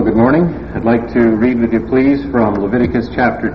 Good morning. I'd like to read with you, please, from Leviticus chapter 2.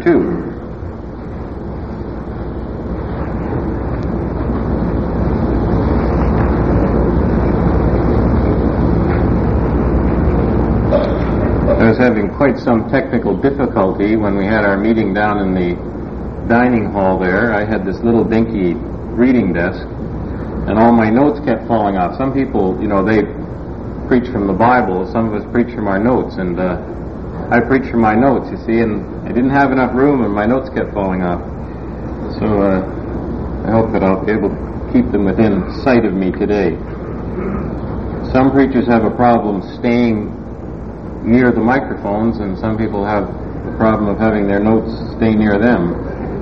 I was having quite some technical difficulty when we had our meeting down in the dining hall there. I had this little dinky reading desk, and all my notes kept falling off. Some people, they preach from the Bible. Some of us preach from our notes, and I preach from my notes, you see, and I didn't have enough room, and my notes kept falling off. So I hope that I'll be able to keep them within sight of me today. Some preachers have a problem staying near the microphones, and some people have the problem of having their notes stay near them.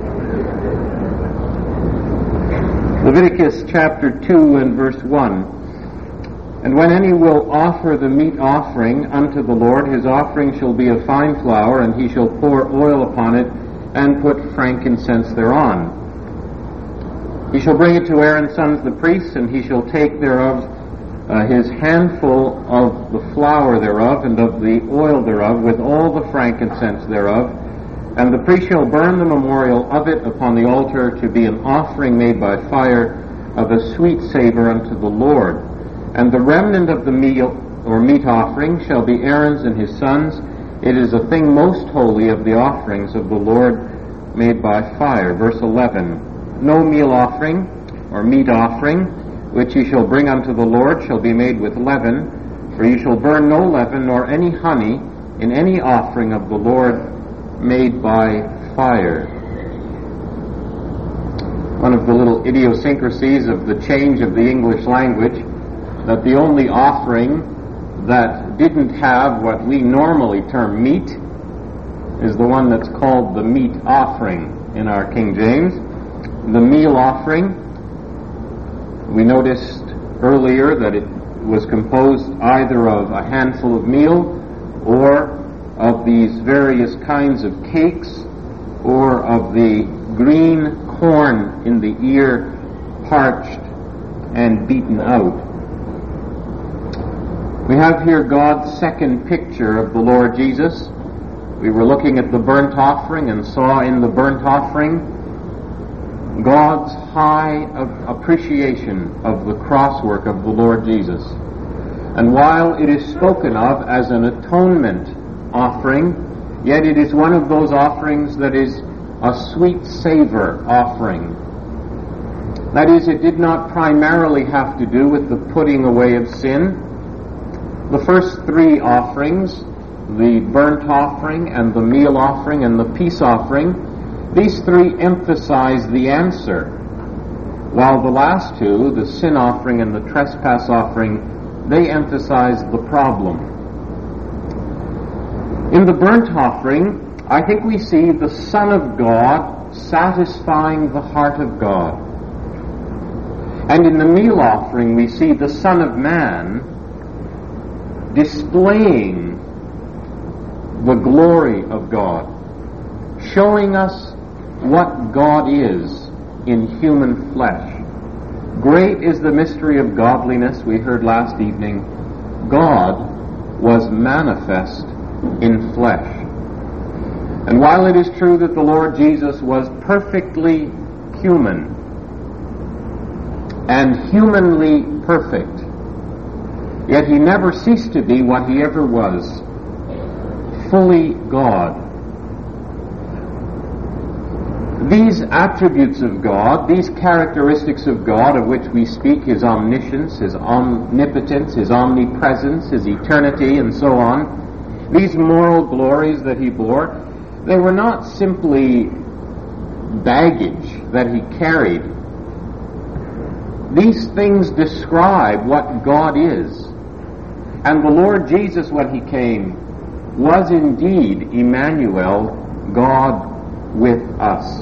Leviticus chapter 2 and verse 1. And when any will offer the meat offering unto the Lord, his offering shall be of fine flour, and he shall pour oil upon it, and put frankincense thereon. He shall bring it to Aaron's sons the priests, and he shall take thereof his handful of the flour thereof, and of the oil thereof, with all the frankincense thereof. And the priest shall burn the memorial of it upon the altar to be an offering made by fire of a sweet savor unto the Lord. And the remnant of the meal or meat offering shall be Aaron's and his sons. It is a thing most holy of the offerings of the Lord made by fire. Verse 11. No meal offering or meat offering which ye shall bring unto the Lord shall be made with leaven, for ye shall burn no leaven nor any honey in any offering of the Lord made by fire. One of the little idiosyncrasies of the change of the English language, that the only offering that didn't have what we normally term meat is the one that's called the meat offering in our King James. The meal offering, we noticed earlier that it was composed either of a handful of meal or of these various kinds of cakes or of the green corn in the ear parched and beaten out. We have here God's second picture of the Lord Jesus. We were looking at the burnt offering and saw in the burnt offering God's high appreciation of the crosswork of the Lord Jesus. And while it is spoken of as an atonement offering, yet it is one of those offerings that is a sweet savor offering. That is, it did not primarily have to do with the putting away of sin. The first three offerings, the burnt offering and the meal offering and the peace offering, these three emphasize the answer, while the last two, the sin offering and the trespass offering, they emphasize the problem. In the burnt offering, I think we see the Son of God satisfying the heart of God. And in the meal offering, we see the Son of Man displaying the glory of God, showing us what God is in human flesh. Great is the mystery of godliness, we heard last evening. God was manifest in flesh. And while it is true that the Lord Jesus was perfectly human and humanly perfect, yet he never ceased to be what he ever was, fully God. These attributes of God, these characteristics of God of which we speak, his omniscience, his omnipotence, his omnipresence, his eternity, and so on, these moral glories that he bore, they were not simply baggage that he carried. These things describe what God is. And the Lord Jesus, when he came, was indeed Emmanuel, God with us.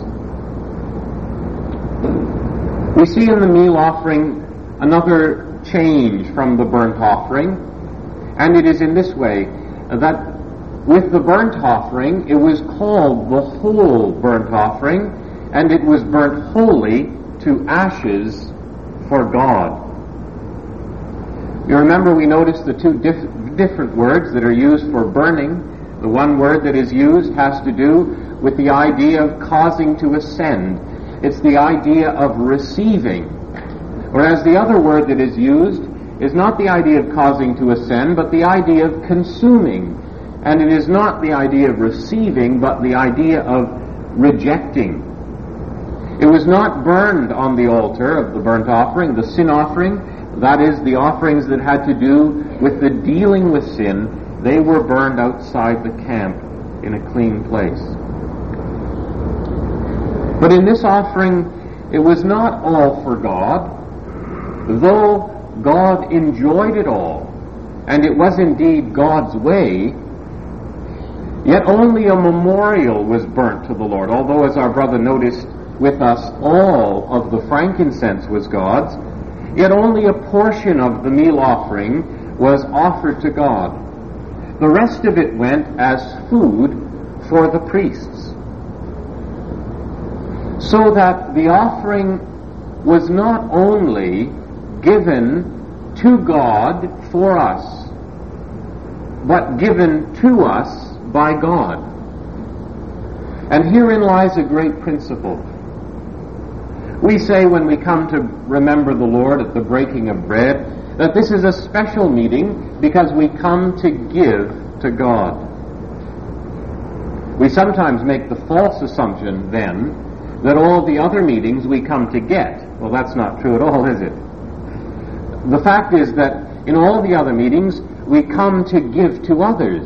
We see in the meal offering another change from the burnt offering, and it is in this way, that with the burnt offering, it was called the whole burnt offering, and it was burnt wholly to ashes for God. You remember we noticed the two different words that are used for burning. The one word that is used has to do with the idea of causing to ascend. It's the idea of receiving. Whereas the other word that is used is not the idea of causing to ascend, but the idea of consuming. And it is not the idea of receiving, but the idea of rejecting. It was not burned on the altar of the burnt offering, the sin offering. That is, the offerings that had to do with the dealing with sin. They were burned outside the camp in a clean place. But in this offering, it was not all for God, though God enjoyed it all, and it was indeed God's way. Yet only a memorial was burnt to the Lord, although, as our brother noticed with us, all of the frankincense was God's, yet only a portion of the meal offering was offered to God. The rest of it went as food for the priests. So that the offering was not only given to God for us, but given to us by God. And herein lies a great principle. We say when we come to remember the Lord at the breaking of bread, that this is a special meeting because we come to give to God. We sometimes make the false assumption then that all the other meetings we come to get. Well, that's not true at all, is it? The fact is that in all the other meetings we come to give to others.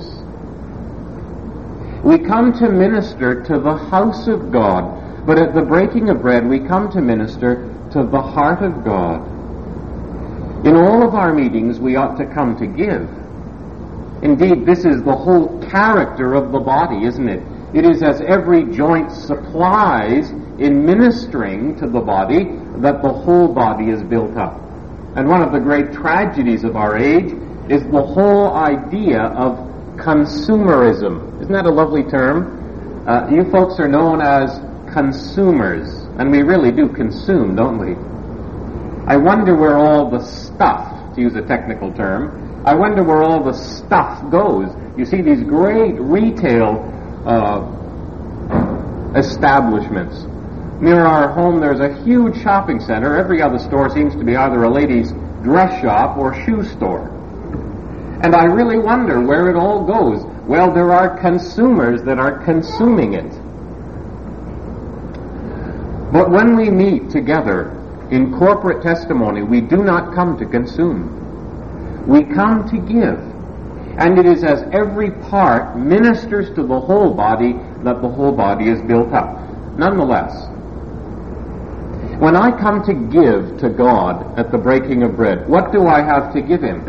We come to minister to the house of God. But at the breaking of bread, we come to minister to the heart of God. In all of our meetings, we ought to come to give. Indeed, this is the whole character of the body, isn't it? It is as every joint supplies in ministering to the body that the whole body is built up. And one of the great tragedies of our age is the whole idea of consumerism. Isn't that a lovely term? You folks are known as consumers, and we really do consume, don't we? I wonder where all the stuff, to use a technical term, I wonder where all the stuff goes. You see these great retail establishments. Near our home there's a huge shopping center. Every other store seems to be either a ladies' dress shop or shoe store. And I really wonder where it all goes. Well, there are consumers that are consuming it. But when we meet together in corporate testimony, we do not come to consume. We come to give. And it is as every part ministers to the whole body that the whole body is built up. Nonetheless, when I come to give to God at the breaking of bread, what do I have to give Him?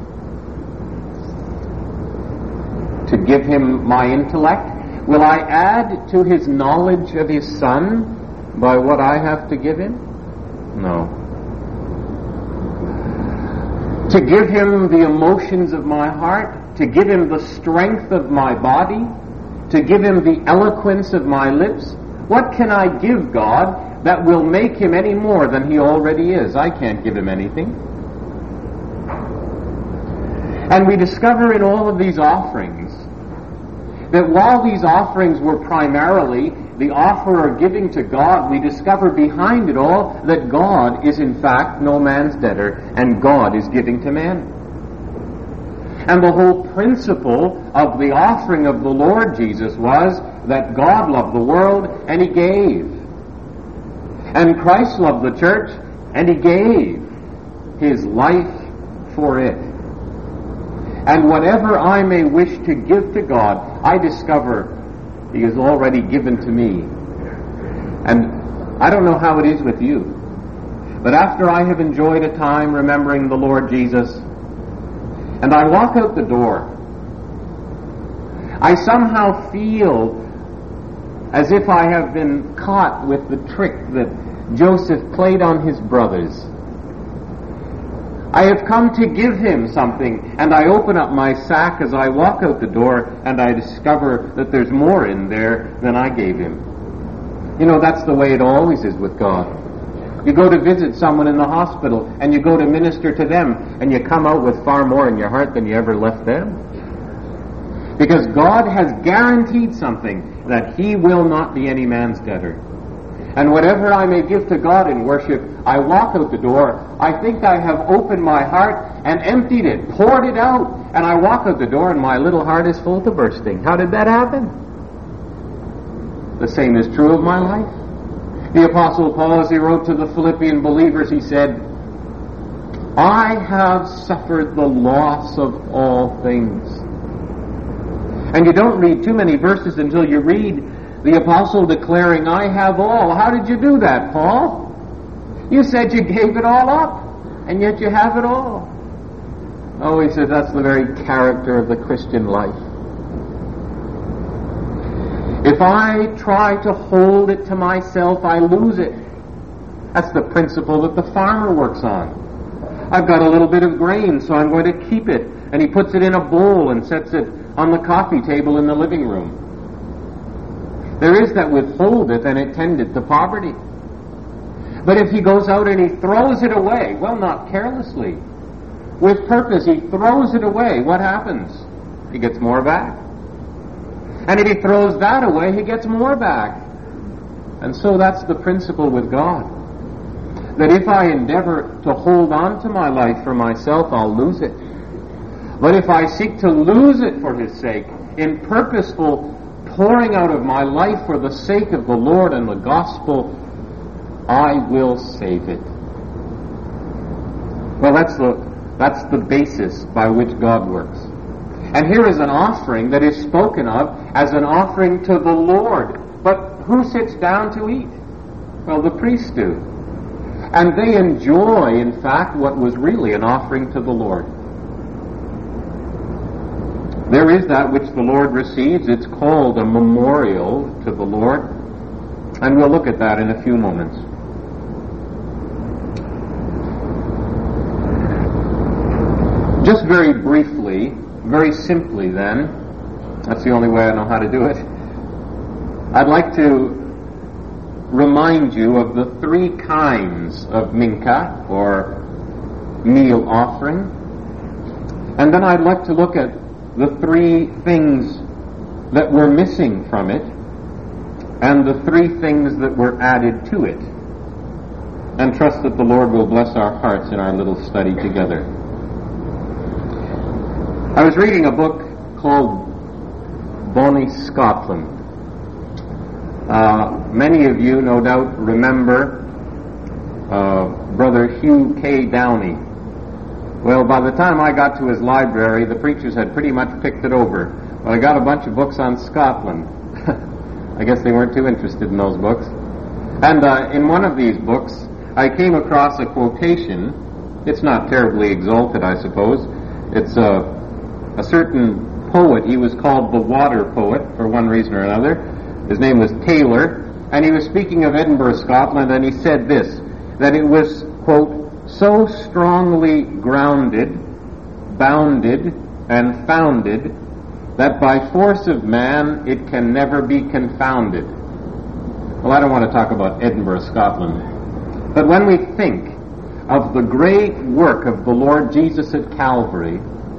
To give Him my intellect? Will I add to His knowledge of His Son by what I have to give Him? No. To give Him the emotions of my heart, to give Him the strength of my body, to give Him the eloquence of my lips. What can I give God that will make Him any more than He already is? I can't give Him anything. And we discover in all of these offerings that while these offerings were primarily the offerer giving to God, we discover behind it all that God is in fact no man's debtor, and God is giving to man. And the whole principle of the offering of the Lord Jesus was that God loved the world and He gave. And Christ loved the church and He gave His life for it. And whatever I may wish to give to God, I discover He has already given to me. And I don't know how it is with you, but after I have enjoyed a time remembering the Lord Jesus, and I walk out the door, I somehow feel as if I have been caught with the trick that Joseph played on his brothers. I have come to give him something, and I open up my sack as I walk out the door, and I discover that there's more in there than I gave him. You know, that's the way it always is with God. You go to visit someone in the hospital, and you go to minister to them, and you come out with far more in your heart than you ever left them. Because God has guaranteed something, that He will not be any man's debtor. And whatever I may give to God in worship, I walk out the door, I think I have opened my heart and emptied it, poured it out, and I walk out the door and my little heart is full to bursting. How did that happen? The same is true of my life. The Apostle Paul, as he wrote to the Philippian believers, he said, I have suffered the loss of all things. And you don't read too many verses until you read the apostle declaring, I have all. How did you do that, Paul? You said you gave it all up, and yet you have it all. Oh, he said, that's the very character of the Christian life. If I try to hold it to myself, I lose it. That's the principle that the farmer works on. I've got a little bit of grain, so I'm going to keep it. And he puts it in a bowl and sets it on the coffee table in the living room. There is that withholdeth, and it tendeth to poverty. But if he goes out and he throws it away, well, not carelessly, with purpose, he throws it away, what happens? He gets more back. And if he throws that away, he gets more back. And so that's the principle with God. That if I endeavor to hold on to my life for myself, I'll lose it. But if I seek to lose it for His sake, in purposeful pouring out of my life for the sake of the Lord and the gospel, I will save it. Well, that's the basis by which God works. And here is an offering that is spoken of as an offering to the Lord. But who sits down to eat? Well, the priests do. And they enjoy, in fact, what was really an offering to the Lord. There is that which the Lord receives. It's called a memorial to the Lord. And we'll look at that in a few moments. Just very briefly, very simply then, that's the only way I know how to do it, I'd like to remind you of the three kinds of mincha, or meal offering. And then I'd like to look at the three things that were missing from it, and the three things that were added to it, and trust that the Lord will bless our hearts in our little study together. I was reading a book called Bonnie Scotland. Many of you, no doubt, remember Brother Hugh K. Downey. Well, by the time I got to his library, the preachers had pretty much picked it over. But I got a bunch of books on Scotland. I guess they weren't too interested in those books. And in one of these books, I came across a quotation. It's not terribly exalted, I suppose. It's a certain poet. He was called the Water Poet for one reason or another. His name was Taylor. And he was speaking of Edinburgh, Scotland, and he said this, that it was, quote, so strongly grounded, bounded, and founded, that by force of man it can never be confounded. Well, I don't want to talk about Edinburgh, Scotland. But when we think of the great work of the Lord Jesus at Calvary,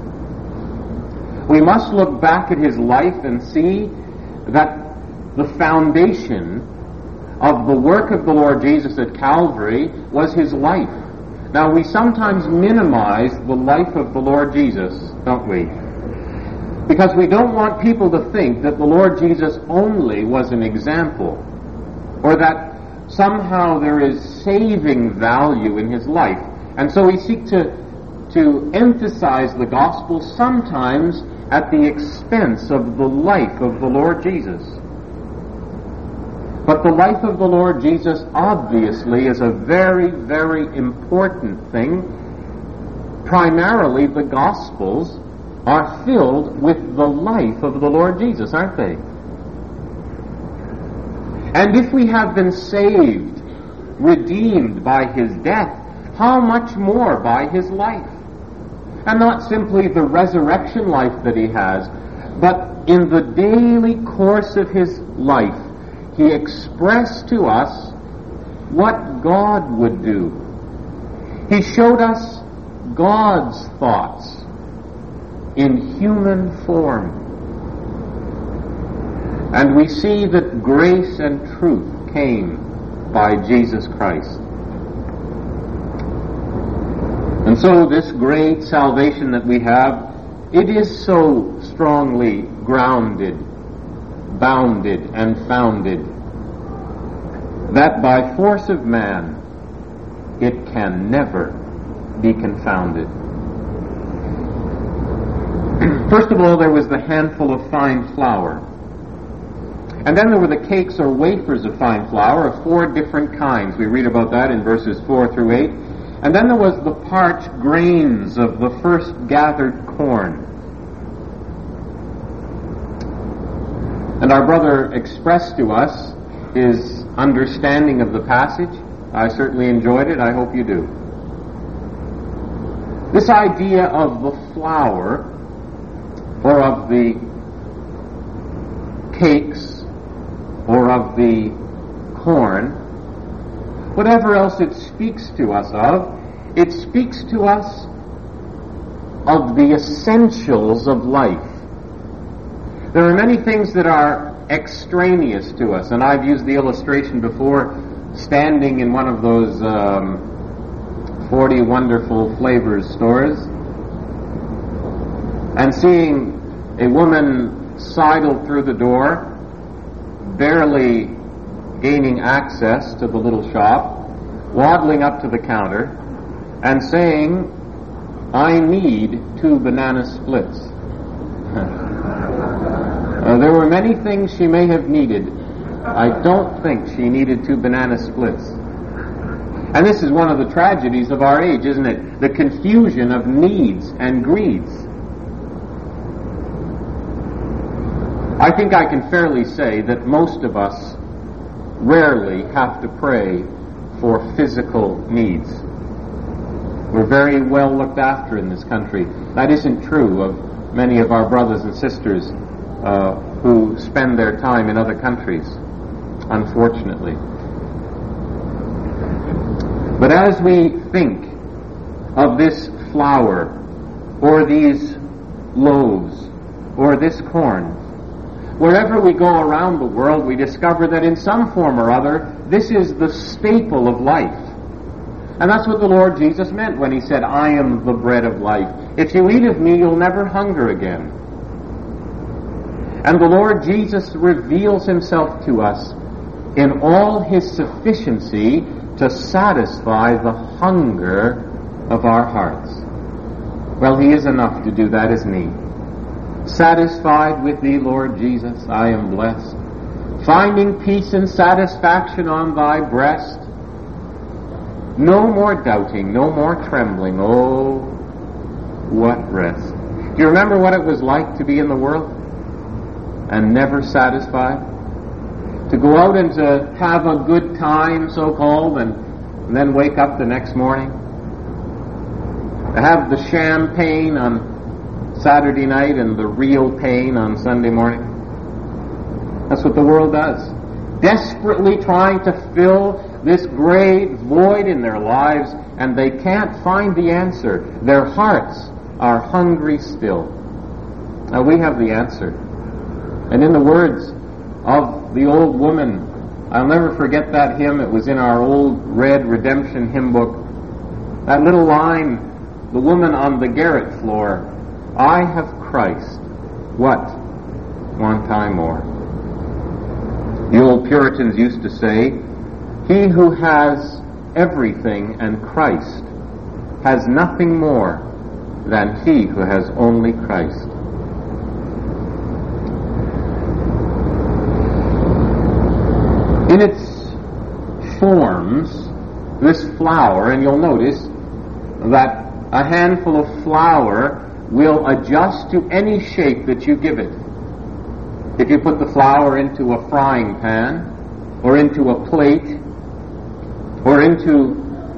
we must look back at His life and see that the foundation of the work of the Lord Jesus at Calvary was His life. Now, we sometimes minimize the life of the Lord Jesus, don't we? Because we don't want people to think that the Lord Jesus only was an example, or that somehow there is saving value in His life. And so we seek to emphasize the gospel sometimes at the expense of the life of the Lord Jesus. But the life of the Lord Jesus obviously is a very, very important thing. Primarily, the Gospels are filled with the life of the Lord Jesus, aren't they? And if we have been saved, redeemed by His death, how much more by His life? And not simply the resurrection life that He has, but in the daily course of His life, He expressed to us what God would do. He showed us God's thoughts in human form. And we see that grace and truth came by Jesus Christ. And so this great salvation that we have, it is so strongly grounded, bounded, and founded that by force of man it can never be confounded. First of all, there was the handful of fine flour. And then there were the cakes or wafers of fine flour of 4 different kinds. We read about that in verses 4 through 8. And then there was the parched grains of the first gathered corn. And our brother expressed to us his understanding of the passage. I certainly enjoyed it. I hope you do. This idea of the flour, or of the cakes, or of the corn, whatever else it speaks to us of, it speaks to us of the essentials of life. There are many things that are extraneous to us, and I've used the illustration before, standing in one of those 40 Wonderful Flavors stores and seeing a woman sidle through the door, barely gaining access to the little shop, waddling up to the counter and saying, "I need 2 banana splits." There were many things she may have needed. I don't think she needed 2 banana splits. And this is one of the tragedies of our age, isn't it? The confusion of needs and greeds. I think I can fairly say that most of us rarely have to pray for physical needs. We're very well looked after in this country. That isn't true of many of our brothers and sisters who spend their time in other countries, unfortunately. But as we think of this flour, or these loaves, or this corn, wherever we go around the world, we discover that in some form or other, this is the staple of life. And that's what the Lord Jesus meant when he said, "I am the bread of life. If you eat of me, you'll never hunger again." And the Lord Jesus reveals himself to us in all his sufficiency to satisfy the hunger of our hearts. Well, he is enough to do that, isn't he? Satisfied with thee, Lord Jesus, I am blessed. Finding peace and satisfaction on thy breast. No more doubting, no more trembling. Oh, what rest. Do you remember what it was like to be in the world and never satisfied? To go out and to have a good time, so-called, and then wake up the next morning. To have the champagne on Saturday night and the real pain on Sunday morning. That's what the world does. Desperately trying to fill this great void in their lives, and they can't find the answer. Their hearts are hungry still. Now we have the answer. And in the words of the old woman, I'll never forget that hymn. It was in our old red redemption hymn book. That little line, the woman on the garret floor, "I have Christ, what want I more?" The old Puritans used to say, "He who has everything and Christ has nothing more than he who has only Christ." In its forms, this flour, and you'll notice that a handful of flour will adjust to any shape that you give it. If you put the flour into a frying pan, or into a plate, or into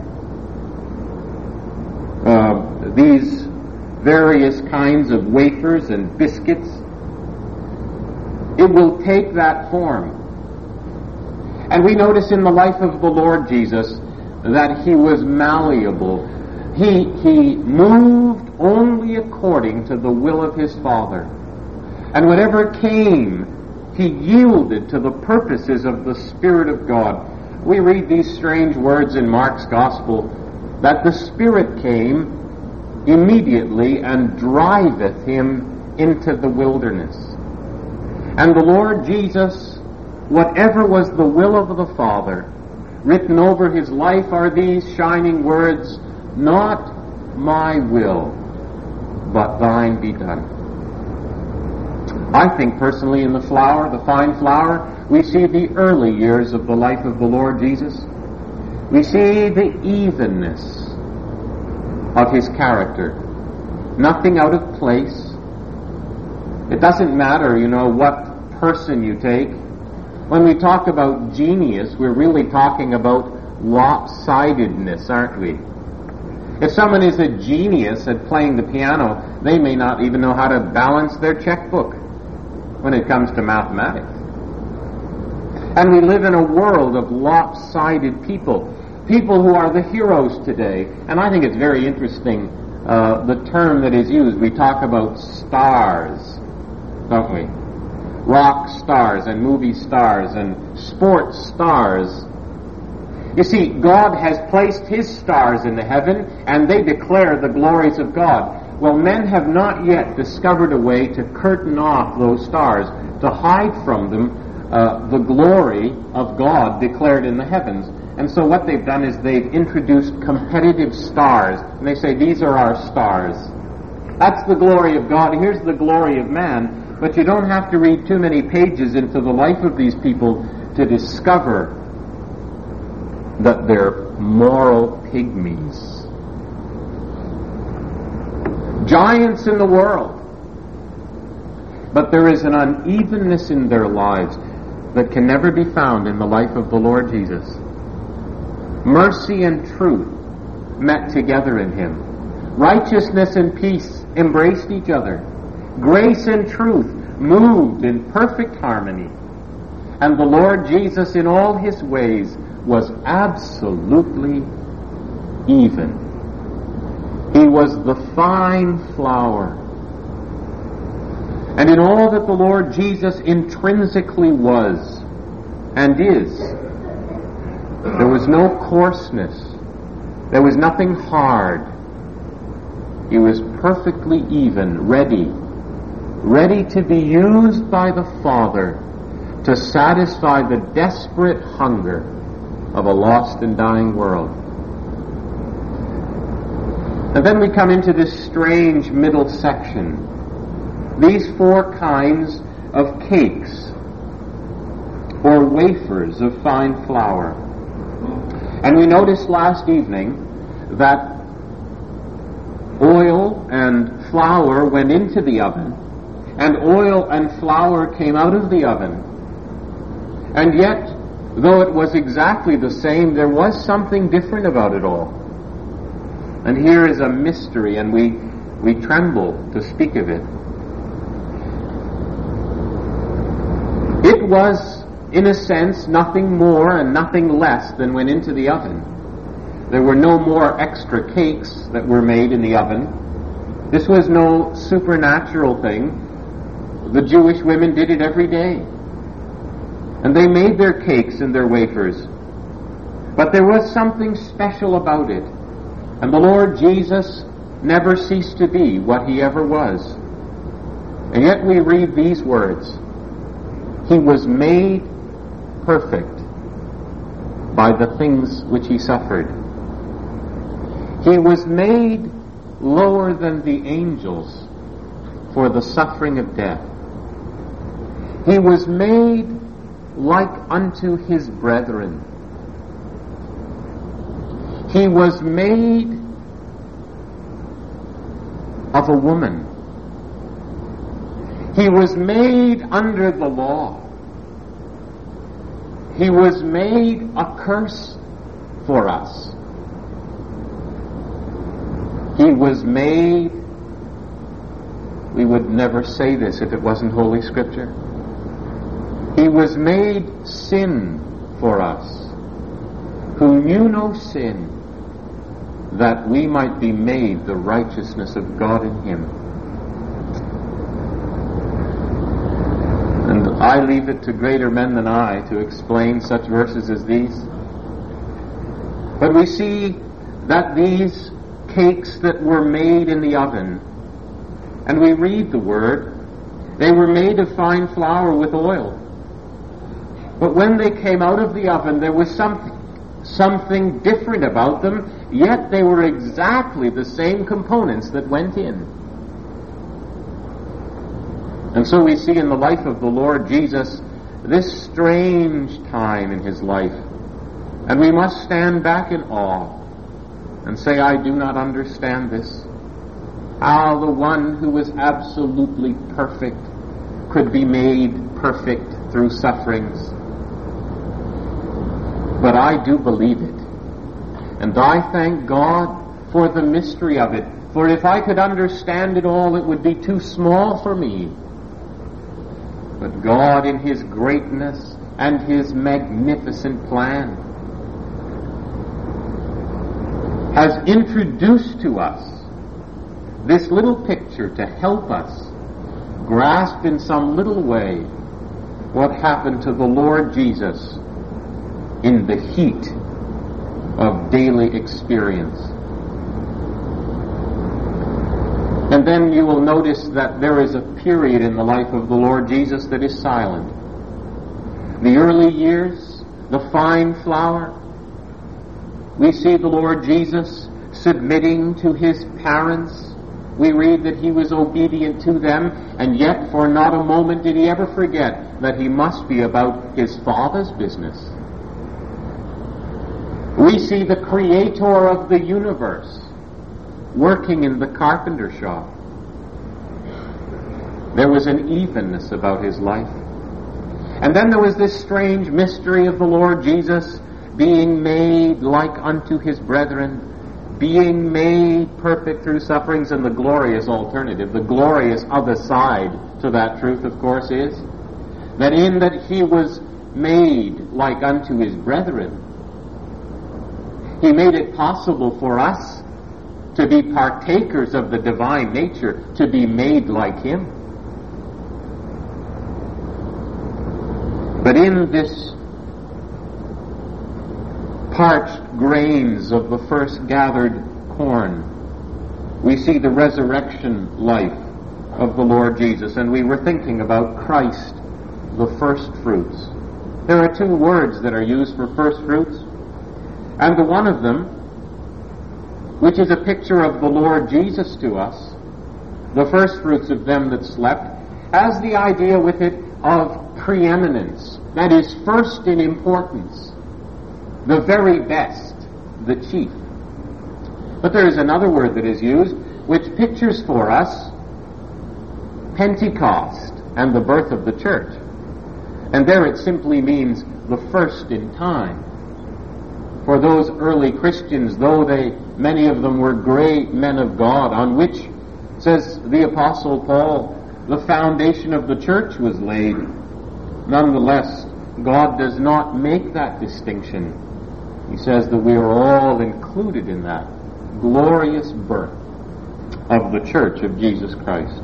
these various kinds of wafers and biscuits, it will take that form. And we notice in the life of the Lord Jesus that he was malleable. He moved only according to the will of his Father. And whatever came, he yielded to the purposes of the Spirit of God. We read these strange words in Mark's Gospel, that the Spirit came immediately and driveth him into the wilderness. And the Lord Jesus, whatever was the will of the Father, written over his life are these shining words, not my will, but thine be done. I think personally in the flower, the fine flower, we see the early years of the life of the Lord Jesus. We see the evenness of his character. Nothing out of place. It doesn't matter, what person you take. When we talk about genius, we're really talking about lopsidedness, aren't we? If someone is a genius at playing the piano, they may not even know how to balance their checkbook when it comes to mathematics. And we live in a world of lopsided people who are the heroes today. And I think it's very interesting, the term that is used. We talk about stars, don't we? Rock stars and movie stars and sports stars. You see, God has placed his stars in the heaven, and they declare the glories of God. Well, men have not yet discovered a way to curtain off those stars, to hide from them the glory of God declared in the heavens. And so what they've done is they've introduced competitive stars, and they say, these are our stars. That's the glory of God. Here's the glory of man. But you don't have to read too many pages into the life of these people to discover that they're moral pygmies. Giants in the world. But there is an unevenness in their lives that can never be found in the life of the Lord Jesus. Mercy and truth met together in him. Righteousness and peace embraced each other. Grace and truth moved in perfect harmony. And the Lord Jesus in all his ways was absolutely even. He was the fine flower. And in all that the Lord Jesus intrinsically was and is, there was no coarseness. There was nothing hard. He was perfectly even, ready to be used by the Father to satisfy the desperate hunger of a lost and dying world. And then we come into this strange middle section. These 4 kinds of cakes or wafers of fine flour. And we noticed last evening that oil and flour went into the oven, and oil and flour came out of the oven. And yet, though it was exactly the same, there was something different about it all. And here is a mystery, and we tremble to speak of it. It was, in a sense, nothing more and nothing less than went into the oven. There were no more extra cakes that were made in the oven. This was no supernatural thing. The Jewish women did it every day. And they made their cakes and their wafers. But there was something special about it. And the Lord Jesus never ceased to be what he ever was. And yet we read these words. He was made perfect by the things which he suffered. He was made lower than the angels for the suffering of death. He was made like unto his brethren. He was made of a woman. He was made under the law. He was made a curse for us. He was made, we would never say this if it wasn't Holy Scripture. He was made sin for us, who knew no sin, that we might be made the righteousness of God in him. And I leave it to greater men than I to explain such verses as these. But we see that these cakes that were made in the oven, and we read the word, they were made of fine flour with oil. But when they came out of the oven, there was something different about them, yet they were exactly the same components that went in. And so we see in the life of the Lord Jesus this strange time in his life. And we must stand back in awe and say, I do not understand this. How the one who was absolutely perfect could be made perfect through sufferings. But I do believe it. And I thank God for the mystery of it. For if I could understand it all, it would be too small for me. But God, in his greatness and his magnificent plan, has introduced to us this little picture to help us grasp in some little way what happened to the Lord Jesus in the heat of daily experience. And then you will notice that there is a period in the life of the Lord Jesus that is silent. The early years, the fine flour, we see the Lord Jesus submitting to his parents. We read that he was obedient to them, and yet for not a moment did he ever forget that he must be about his Father's business. We see the Creator of the universe working in the carpenter shop. There was an evenness about his life. And then there was this strange mystery of the Lord Jesus being made like unto his brethren, being made perfect through sufferings, and the glorious alternative, the glorious other side to that truth, of course, is that in that he was made like unto his brethren, he made it possible for us to be partakers of the divine nature, to be made like him. But in this parched grains of the first gathered corn, we see the resurrection life of the Lord Jesus. And we were thinking about Christ, the first fruits. There are two words that are used for first fruits. And the one of them, which is a picture of the Lord Jesus to us, the first fruits of them that slept, has the idea with it of preeminence. That is, first in importance, the very best, the chief. But there is another word that is used which pictures for us Pentecost and the birth of the church. And there it simply means the first in time. For those early Christians, though many of them were great men of God, on which, says the Apostle Paul, the foundation of the church was laid, nonetheless, God does not make that distinction. He says that we are all included in that glorious birth of the church of Jesus Christ.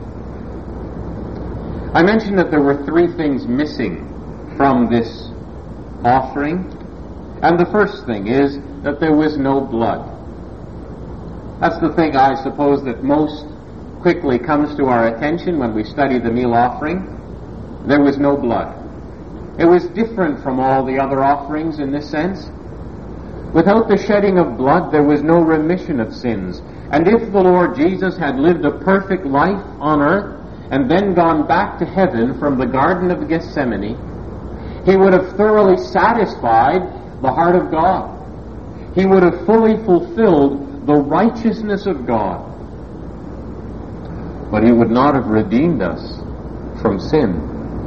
I mentioned that there were three things missing from this offering. And the first thing is that there was no blood. That's the thing, I suppose, that most quickly comes to our attention when we study the meal offering. There was no blood. It was different from all the other offerings in this sense. Without the shedding of blood, there was no remission of sins. And if the Lord Jesus had lived a perfect life on earth and then gone back to heaven from the Garden of Gethsemane, he would have thoroughly satisfied the heart of God. He would have fully fulfilled the righteousness of God. But he would not have redeemed us from sin.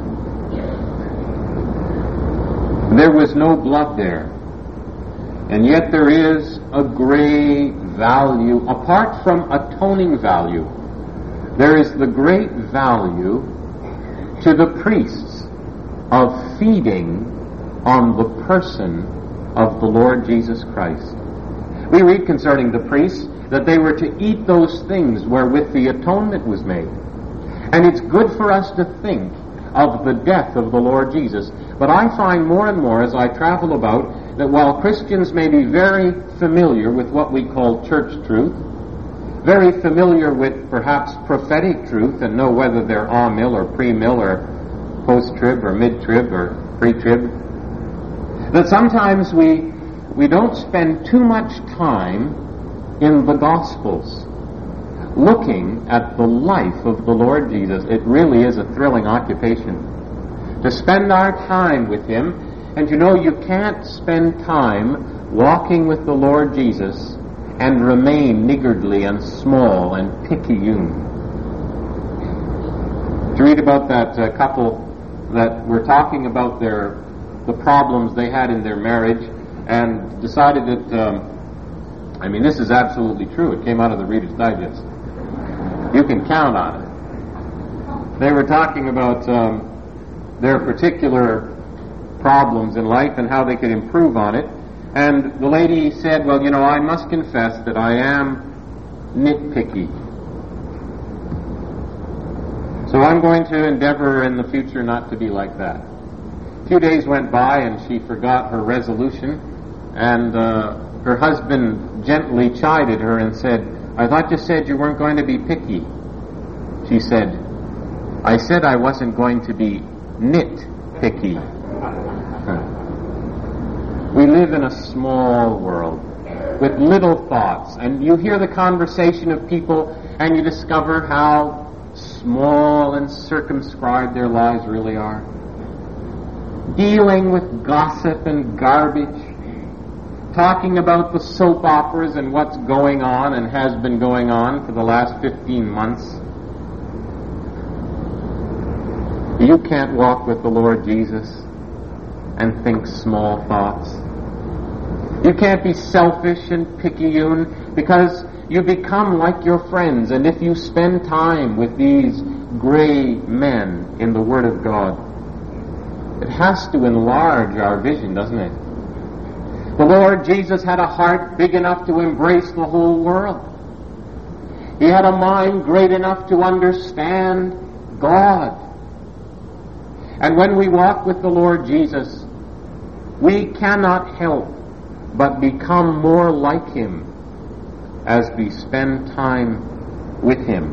There was no blood there. And yet there is a great value, apart from atoning value, there is the great value to the priests of feeding on the person of the Lord Jesus Christ. We read concerning the priests that they were to eat those things wherewith the atonement was made. And it's good for us to think of the death of the Lord Jesus. But I find more and more as I travel about that while Christians may be very familiar with what we call church truth, very familiar with perhaps prophetic truth and know whether they're amill or premill or post-trib or mid-trib or pre-trib, that sometimes we don't spend too much time in the Gospels looking at the life of the Lord Jesus. It really is a thrilling occupation to spend our time with Him. And you know, you can't spend time walking with the Lord Jesus and remain niggardly and small and picayune. To read about that couple that were talking about the problems they had in their marriage and decided that, this is absolutely true. It came out of the Reader's Digest. You can count on it. They were talking about their particular problems in life and how they could improve on it. And the lady said, well, I must confess that I am nitpicky. So I'm going to endeavor in the future not to be like that. A few days went by and she forgot her resolution, and her husband gently chided her and said, I thought you said you weren't going to be picky. She said, I said I wasn't going to be nitpicky. We live in a small world with little thoughts, and you hear the conversation of people and you discover how small and circumscribed their lives really are. Dealing with gossip and garbage, talking about the soap operas and what's going on and has been going on for the last 15 months. You can't walk with the Lord Jesus and think small thoughts. You can't be selfish and picayune, because you become like your friends. And if you spend time with these gray men in the Word of God, it has to enlarge our vision, doesn't it? The Lord Jesus had a heart big enough to embrace the whole world. He had a mind great enough to understand God. And when we walk with the Lord Jesus, we cannot help but become more like Him as we spend time with Him.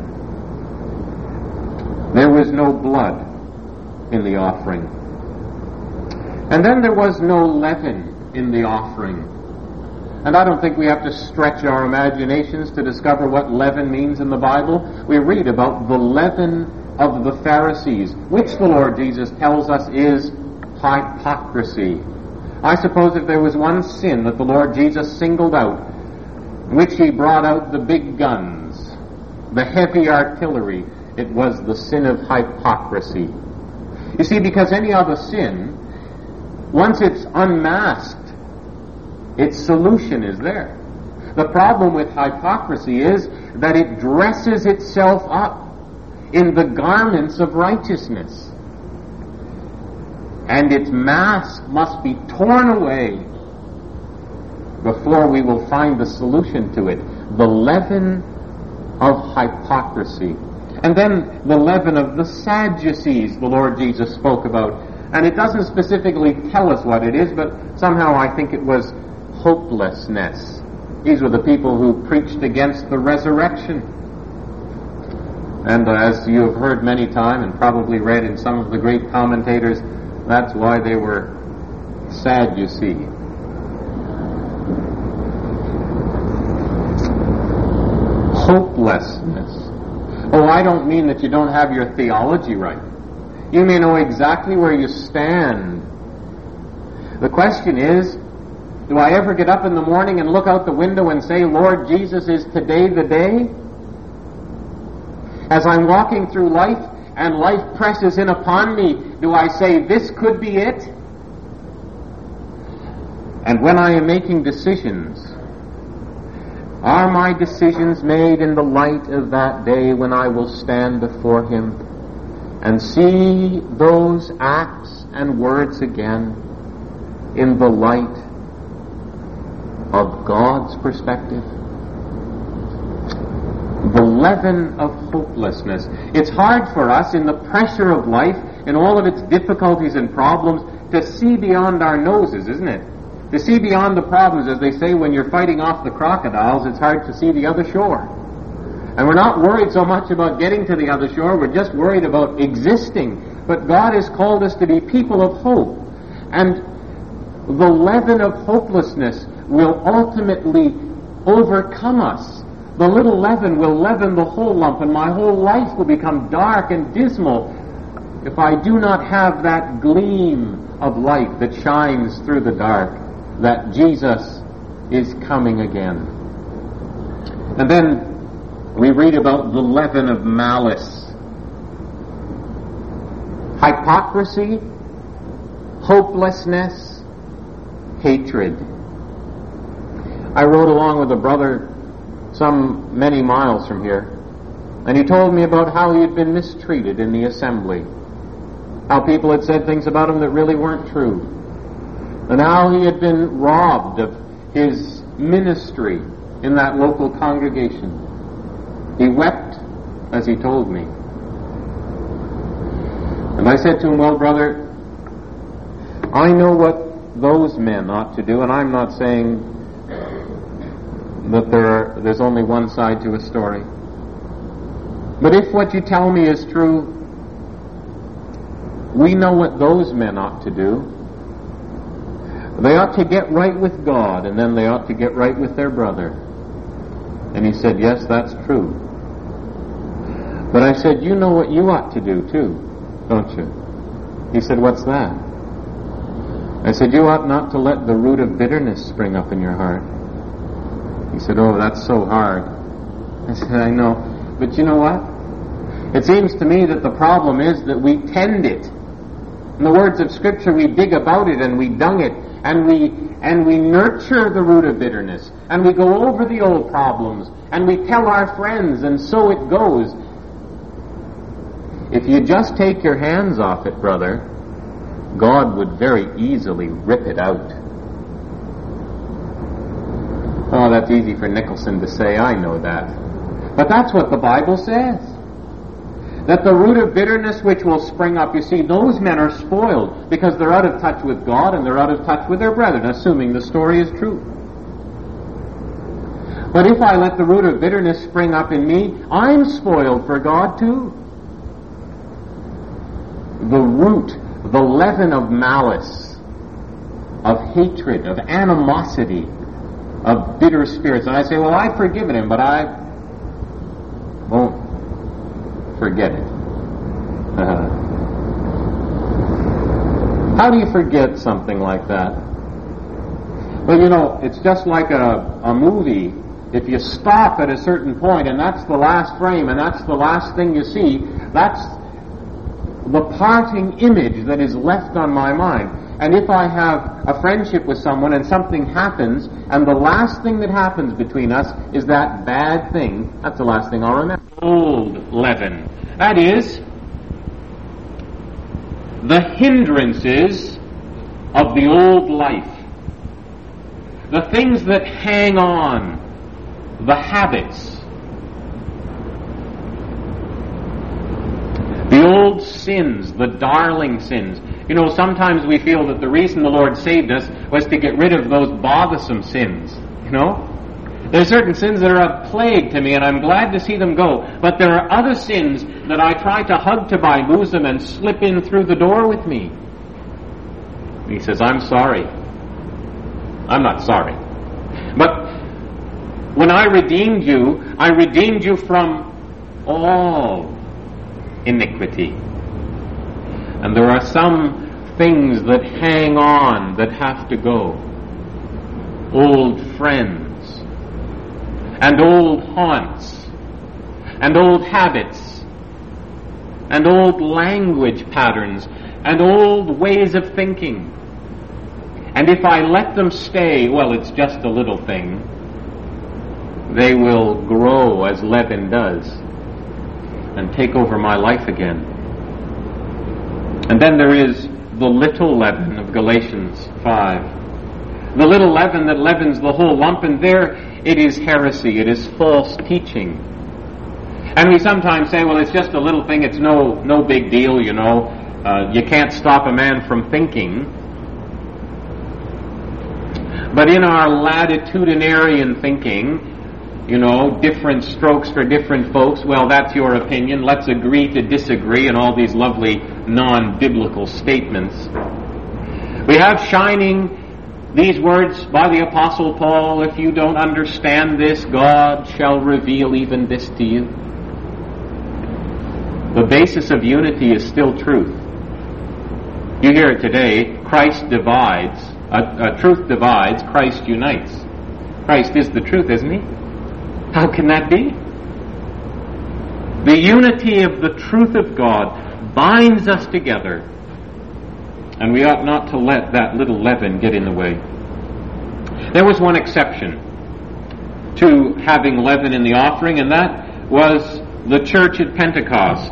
There was no blood in the offering. And then there was no leaven in the offering. And I don't think we have to stretch our imaginations to discover what leaven means in the Bible. We read about the leaven of the Pharisees, which the Lord Jesus tells us is hypocrisy. I suppose if there was one sin that the Lord Jesus singled out, which He brought out the big guns, the heavy artillery, it was the sin of hypocrisy. You see, because any other sin, once it's unmasked, its solution is there. The problem with hypocrisy is that it dresses itself up in the garments of righteousness. And its mask must be torn away before we will find the solution to it. The leaven of hypocrisy. And then the leaven of the Sadducees the Lord Jesus spoke about. And it doesn't specifically tell us what it is, but somehow I think it was hopelessness. These were the people who preached against the resurrection. And as you have heard many times and probably read in some of the great commentators, that's why they were sad, you see. Hopelessness. Oh, I don't mean that you don't have your theology right. You may know exactly where you stand. The question is, do I ever get up in the morning and look out the window and say, Lord Jesus, is today the day? As I'm walking through life and life presses in upon me, do I say, this could be it? And when I am making decisions, are my decisions made in the light of that day when I will stand before Him and see those acts and words again? in the light of God's perspective? The leaven of hopelessness. It's hard for us in the pressure of life, in all of its difficulties and problems, to see beyond our noses, isn't it? To see beyond the problems, as they say, when you're fighting off the crocodiles, it's hard to see the other shore. And we're not worried so much about getting to the other shore, we're just worried about existing. But God has called us to be people of hope. And the leaven of hopelessness will ultimately overcome us. The little leaven will leaven the whole lump, and my whole life will become dark and dismal if I do not have that gleam of light that shines through the dark, that Jesus is coming again. And then we read about the leaven of malice. Hypocrisy, hopelessness, hatred. I rode along with a brother many miles from here, and he told me about how he had been mistreated in the assembly, how people had said things about him that really weren't true, and how he had been robbed of his ministry in that local congregation. He wept as he told me. And I said to him, well, brother, I know what those men ought to do, and I'm not saying that there's only one side to a story. But if what you tell me is true, we know what those men ought to do. They ought to get right with God, and then they ought to get right with their brother. And he said, yes, that's true. But I said, you know what you ought to do too, don't you? He said, what's that? I said, you ought not to let the root of bitterness spring up in your heart. He said, oh, that's so hard. I said, I know. But you know what? It seems to me that the problem is that we tend it. In the words of Scripture, we dig about it and we dung it and we nurture the root of bitterness and we go over the old problems and we tell our friends, and so it goes. If you just take your hands off it, brother, God would very easily rip it out. Oh, that's easy for Nicholson to say, I know that. But that's what the Bible says. That the root of bitterness which will spring up, you see, those men are spoiled because they're out of touch with God and they're out of touch with their brethren, assuming the story is true. But if I let the root of bitterness spring up in me, I'm spoiled for God too. The root, the leaven of malice, of hatred, of animosity, of bitter spirits. And I say, well, I've forgiven him, but I won't forget it. How do you forget something like that? Well, you know, it's just like a movie. If you stop at a certain point, and that's the last frame, and that's the last thing you see, that's the parting image that is left on my mind. And if I have a friendship with someone and something happens, and the last thing that happens between us is that bad thing, that's the last thing I'll remember. Old leaven. That is, the hindrances of the old life. The things that hang on, the habits, the old sins, the darling sins. You know, sometimes we feel that the reason the Lord saved us was to get rid of those bothersome sins. You know? There are certain sins that are a plague to me, and I'm glad to see them go. But there are other sins that I try to hug to my bosom and slip in through the door with me. And he says, I'm sorry. I'm not sorry. But when I redeemed you from all iniquity. And there are some things that hang on, that have to go. Old friends, and old haunts, and old habits, and old language patterns, and old ways of thinking. And if I let them stay, well, it's just a little thing, they will grow as leaven does and take over my life again. And then there is the little leaven of Galatians 5. The little leaven that leavens the whole lump, and there it is heresy, it is false teaching. And we sometimes say, well, it's just a little thing, it's no big deal, you know. You can't stop a man from thinking. But in our latitudinarian thinking, you know, different strokes for different folks, well, that's your opinion. Let's agree to disagree, and all these lovely non-biblical statements. We have shining these words by the Apostle Paul, if you don't understand this, God shall reveal even this to you. The basis of unity is still truth. You hear it today, Christ divides, truth divides, Christ unites. Christ is the truth, isn't he? How can that be? The unity of the truth of God binds us together, and we ought not to let that little leaven get in the way. There was one exception to having leaven in the offering, and that was the church at Pentecost.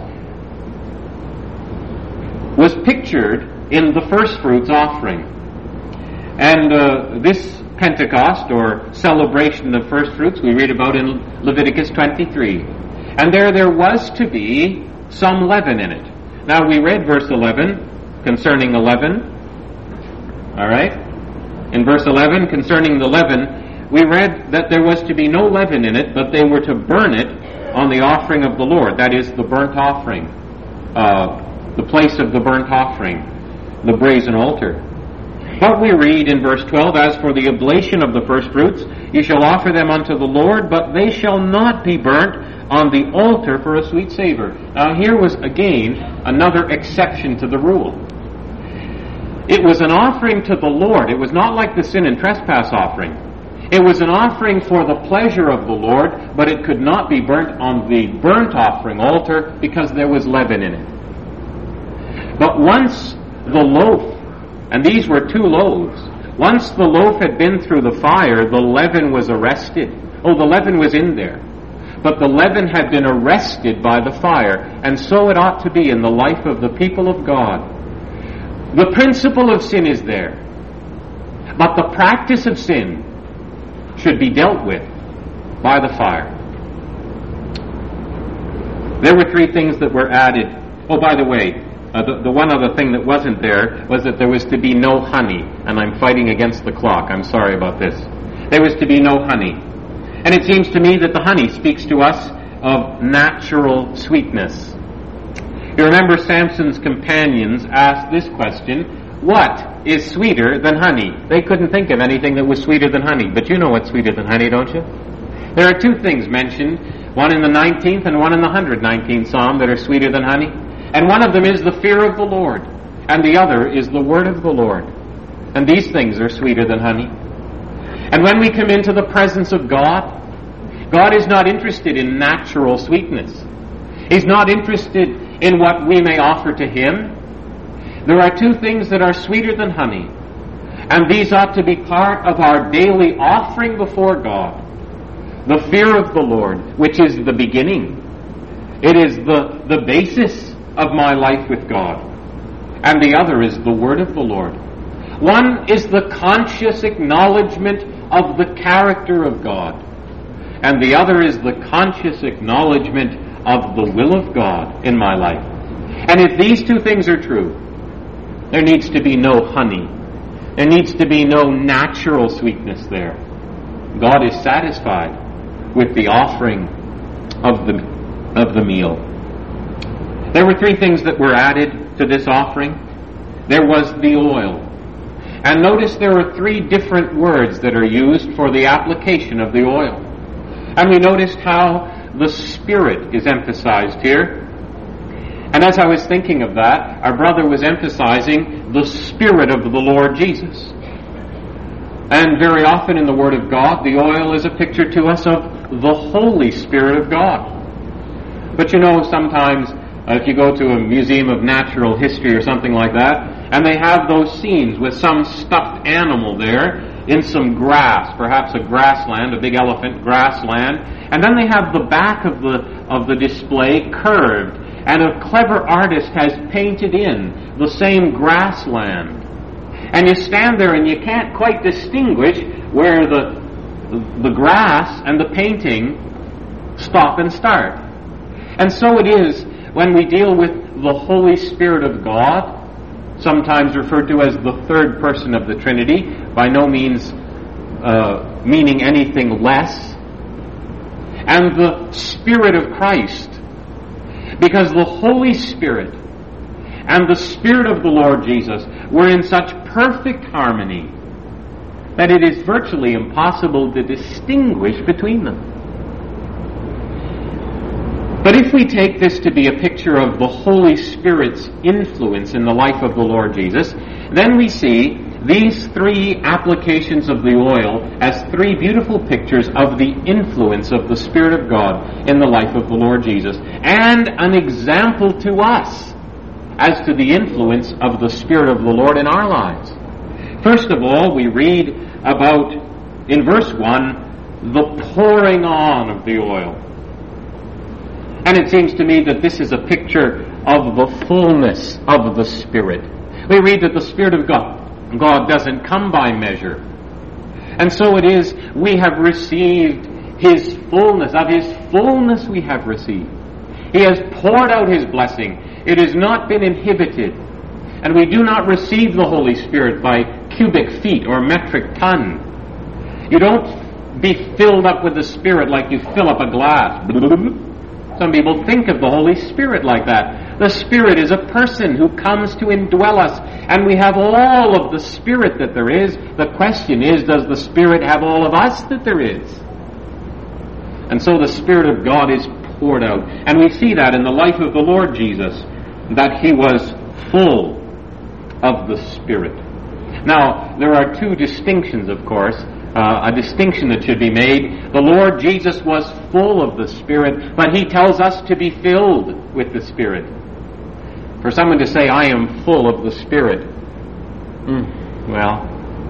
Was pictured in the first fruits offering. And this Pentecost, or celebration of first fruits, we read about in Leviticus 23. And there was to be some leaven in it. Now we read verse 11 concerning the leaven. All right? In verse 11 concerning the leaven, we read that there was to be no leaven in it, but they were to burn it on the offering of the Lord. That is the burnt offering. The place of the burnt offering. The brazen altar. But we read in verse 12, as for the oblation of the first fruits, you shall offer them unto the Lord, but they shall not be burnt on the altar for a sweet savor. Now here was again another exception to the rule. It was an offering to the Lord. It was not like the sin and trespass offering. It was an offering for the pleasure of the Lord, but it could not be burnt on the burnt offering altar because there was leaven in it. But once the loaf, and these were 2 loaves, once the loaf had been through the fire, the leaven was arrested. Oh, the leaven was in there. But the leaven had been arrested by the fire, and so it ought to be in the life of the people of God. The principle of sin is there, but the practice of sin should be dealt with by the fire. There were 3 things that were added. Oh, by the way, the one other thing that wasn't there was that there was to be no honey. And I'm fighting against the clock. I'm sorry about this. There was to be no honey. And it seems to me that the honey speaks to us of natural sweetness. You remember Samson's companions asked this question, what is sweeter than honey? They couldn't think of anything that was sweeter than honey. But you know what's sweeter than honey, don't you? There are 2 things mentioned, one in the 19th and one in the 119th Psalm that are sweeter than honey. And one of them is the fear of the Lord, and the other is the word of the Lord. And these things are sweeter than honey. And when we come into the presence of God, God is not interested in natural sweetness. He's not interested in what we may offer to Him. There are 2 things that are sweeter than honey, and these ought to be part of our daily offering before God. The fear of the Lord, which is the beginning. It is the basis of my life with God. And the other is the word of the Lord. One is the conscious acknowledgement of the character of God, and the other is the conscious acknowledgement of the will of God in my life. And if these 2 things are true, there needs to be no honey. There needs to be no natural sweetness there. God is satisfied with the offering of the meal. There were 3 things that were added to this offering. There was the oil. And notice there are 3 different words that are used for the application of the oil. And we noticed how the Spirit is emphasized here. And as I was thinking of that, our brother was emphasizing the Spirit of the Lord Jesus. And very often in the Word of God, the oil is a picture to us of the Holy Spirit of God. But you know, sometimes if you go to a museum of natural history or something like that, and they have those scenes with some stuffed animal there in some grass, perhaps a grassland, a big elephant grassland, and then they have the back of the display curved, and a clever artist has painted in the same grassland. And you stand there and you can't quite distinguish where the grass and the painting stop and start. And so it is when we deal with the Holy Spirit of God, sometimes referred to as the third person of the Trinity, by no means meaning anything less, and the Spirit of Christ, because the Holy Spirit and the Spirit of the Lord Jesus were in such perfect harmony that it is virtually impossible to distinguish between them. But if we take this to be a picture of the Holy Spirit's influence in the life of the Lord Jesus, then we see these three applications of the oil as three beautiful pictures of the influence of the Spirit of God in the life of the Lord Jesus, and an example to us as to the influence of the Spirit of the Lord in our lives. First of all, we read about, in verse 1, the pouring on of the oil. And it seems to me that this is a picture of the fullness of the Spirit. We read that the Spirit of God doesn't come by measure. And so it is, we have received His fullness. Of His fullness we have received. He has poured out His blessing. It has not been inhibited. And we do not receive the Holy Spirit by cubic feet or metric ton. You don't be filled up with the Spirit like you fill up a glass. Some people think of the Holy Spirit like that. The Spirit is a person who comes to indwell us, and we have all of the Spirit that there is. The question is, does the Spirit have all of us that there is? And so the Spirit of God is poured out. And we see that in the life of the Lord Jesus, that He was full of the Spirit. Now, there are two distinctions, of course. A distinction that should be made. The Lord Jesus was full of the Spirit, but He tells us to be filled with the Spirit. For someone to say, I am full of the Spirit, well,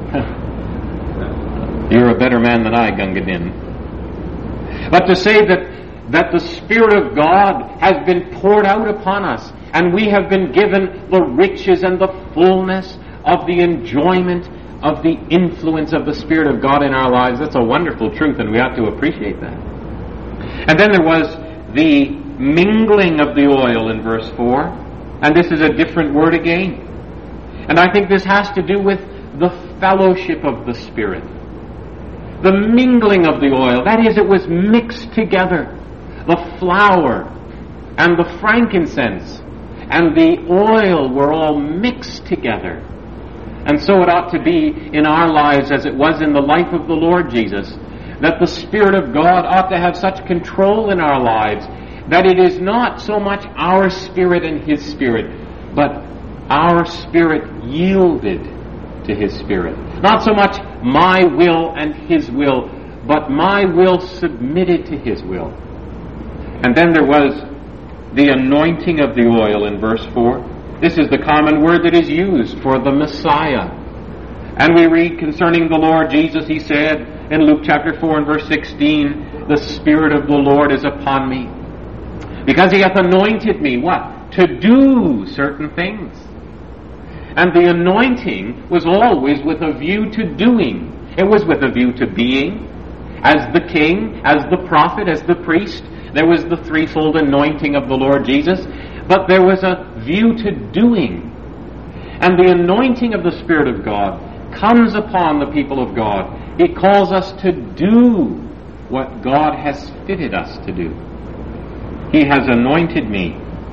you're a better man than I, Gunga Din. But to say that the Spirit of God has been poured out upon us, and we have been given the riches and the fullness of the enjoyment of the influence of the Spirit of God in our lives, that's a wonderful truth, and we ought to appreciate that. And then there was the mingling of the oil in verse 4, and this is a different word again. And I think this has to do with the fellowship of the Spirit. The mingling of the oil, that is, it was mixed together. The flour and the frankincense and the oil were all mixed together. And so it ought to be in our lives as it was in the life of the Lord Jesus, that the Spirit of God ought to have such control in our lives that it is not so much our spirit and His Spirit, but our spirit yielded to His Spirit. Not so much my will and His will, but my will submitted to His will. And then there was the anointing of the oil in verse 4. This is the common word that is used for the Messiah. And we read concerning the Lord Jesus, He said in Luke chapter 4 and verse 16, the Spirit of the Lord is upon me, because He hath anointed me, what? To do certain things. And the anointing was always with a view to doing. It was with a view to being. As the king, as the prophet, as the priest, there was the threefold anointing of the Lord Jesus. But there was a view to doing. And the anointing of the Spirit of God comes upon the people of God. He calls us to do what God has fitted us to do. He has anointed me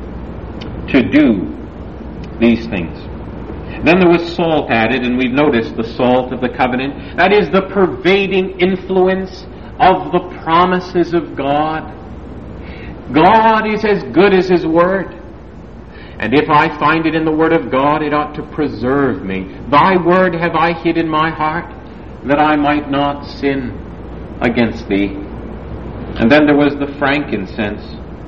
to do these things. Then there was salt added, and we've noticed the salt of the covenant. That is the pervading influence of the promises of God. God is as good as His Word. And if I find it in the Word of God, it ought to preserve me. Thy Word have I hid in my heart, that I might not sin against Thee. And then there was the frankincense.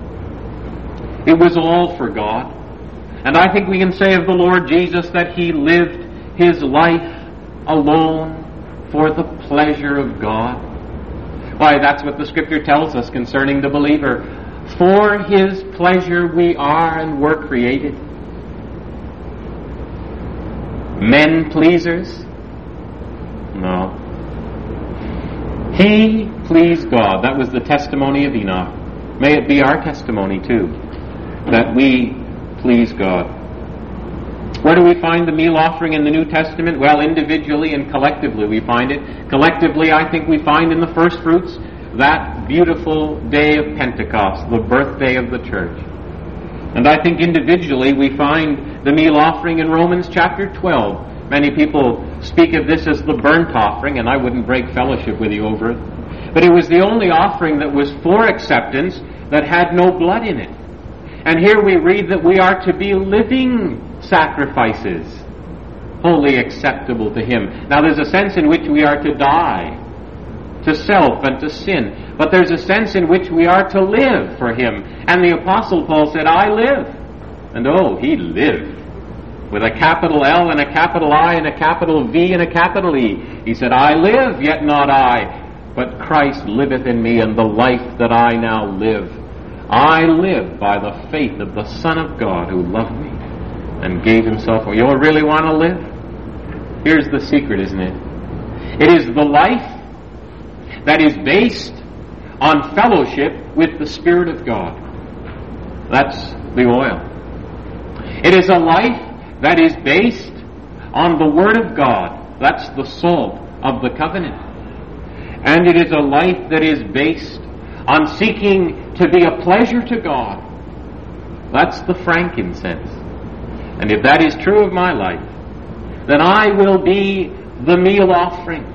It was all for God. And I think we can say of the Lord Jesus that He lived His life alone for the pleasure of God. Why, that's what the Scripture tells us concerning the believer. For His pleasure we are and were created. Men pleasers? No. He pleased God. That was the testimony of Enoch. May it be our testimony too, that we please God. Where do we find the meal offering in the New Testament? Well, individually and collectively we find it. Collectively, I think we find in the first fruits that beautiful day of Pentecost, the birthday of the church. And I think individually we find the meal offering in Romans chapter 12. Many people speak of this as the burnt offering, and I wouldn't break fellowship with you over it. But it was the only offering that was for acceptance that had no blood in it. And here we read that we are to be living sacrifices, wholly acceptable to Him. Now there's a sense in which we are to die to self and to sin, but there's a sense in which we are to live for Him. And the Apostle Paul said, I live. And oh, he lived. With a capital L and a capital I and a capital V and a capital E. He said, I live, yet not I, but Christ liveth in me, and the life that I now live, I live by the faith of the Son of God who loved me and gave Himself. You really want to live? Here's the secret, isn't it? It is the life that is based on fellowship with the Spirit of God. That's the oil. It is a life that is based on the Word of God. That's the salt of the covenant. And it is a life that is based on seeking to be a pleasure to God. That's the frankincense. And if that is true of my life, then I will be the meal offering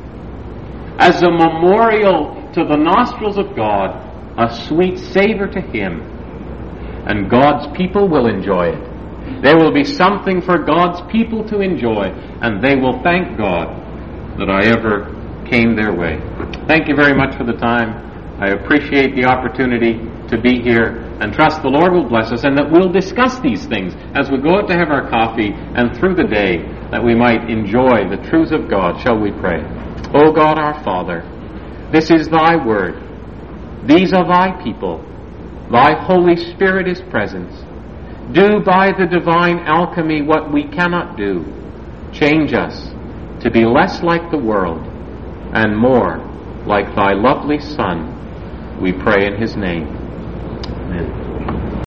as a memorial to the nostrils of God, a sweet savor to Him. And God's people will enjoy it. There will be something for God's people to enjoy, and they will thank God that I ever came their way. Thank you very much for the time. I appreciate the opportunity to be here, and trust the Lord will bless us, and that we'll discuss these things as we go out to have our coffee and through the day, that we might enjoy the truths of God. Shall we pray? O God our Father, this is Thy word. These are Thy people. Thy Holy Spirit is present. Do by the divine alchemy what we cannot do. Change us to be less like the world and more like Thy lovely Son. We pray in His name. Amen.